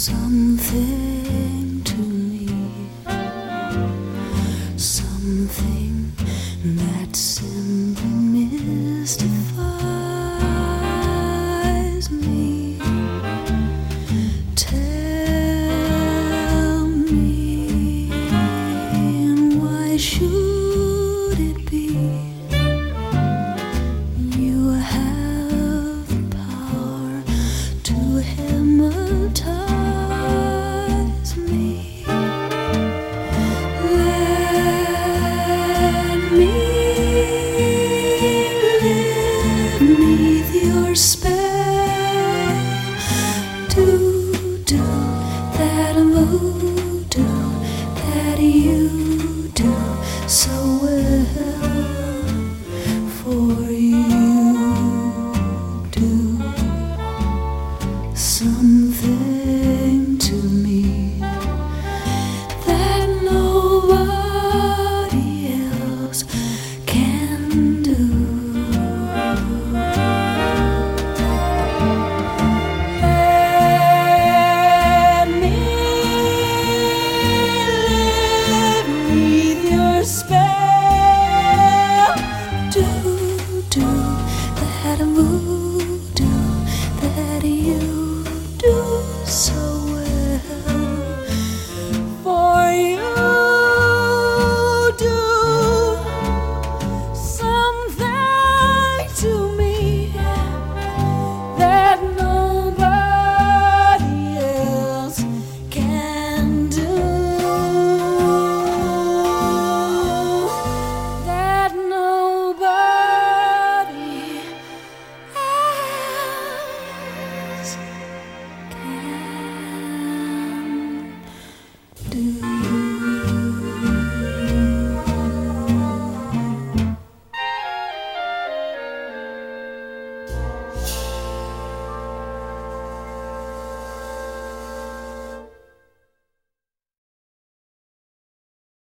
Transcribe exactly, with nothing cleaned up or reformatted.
something to me, something that simply mystifies me. Tell me, why should it be you have the power to hypnotize me? Let me live beneath your spell. Do, do that voodoo that you do so well. For you do something to me that nobody else can do. Let me live beneath your spell. Do, do that voodoo that you do so